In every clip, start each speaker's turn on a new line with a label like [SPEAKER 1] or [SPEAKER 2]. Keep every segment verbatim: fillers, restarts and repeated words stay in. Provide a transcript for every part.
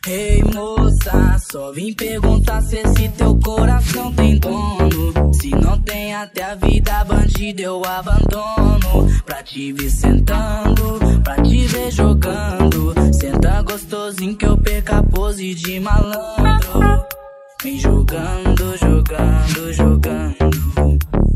[SPEAKER 1] Ei moça, só vim perguntar se esse teu coração tem dono. Se não tem até a vida bandida eu abandono. Pra te ver sentando, pra te ver jogando. Senta gostosinho que eu perca a pose de malandro. Vem jogando, jogando, jogando.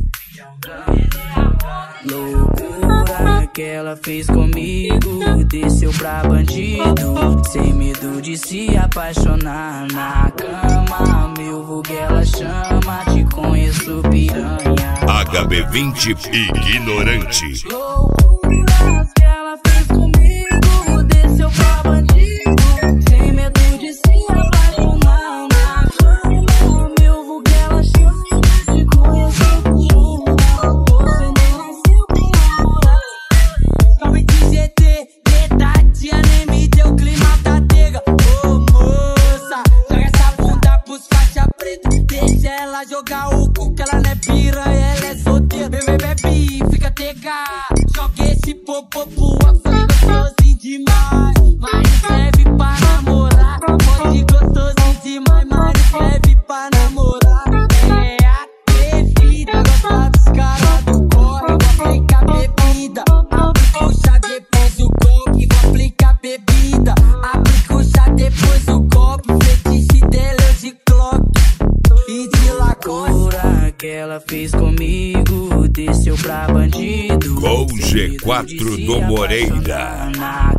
[SPEAKER 1] Loucura que ela fez comigo, desceu pra bandido, sem medo de se apaixonar na cama. Meu vulgo ela chama, te conheço piranha.
[SPEAKER 2] H B vinte Ignorante.
[SPEAKER 1] Loucuras que ela fez comigo, desceu pra bandido, sem medo de se apaixonar na cama. Meu vulgo ela chama, te conheço piranha. Você nem nasceu pra namorar. Calma de G T, tadinha nem me deu clima da tega. Ô moça, joga essa bunda pros faixa preta, deixa ela jogar o cu que ela não é piranha, ela é solteira. Bebê, bebe, fica tega, joga esse popô pro afã, gostosinho demais. Mas serve pra namorar, pode gostosinho demais. Mas serve pra namorar, é atrevida, gosta dos caras do corre. Vou aplicar bebida, aplica o chá depois o copo. Vou aplicar bebida, aplica o chá depois o copo. Fetiche dela é de clock e de lacura que ela fez comigo, desceu pra bandido,
[SPEAKER 2] Com G quatro do Moreira.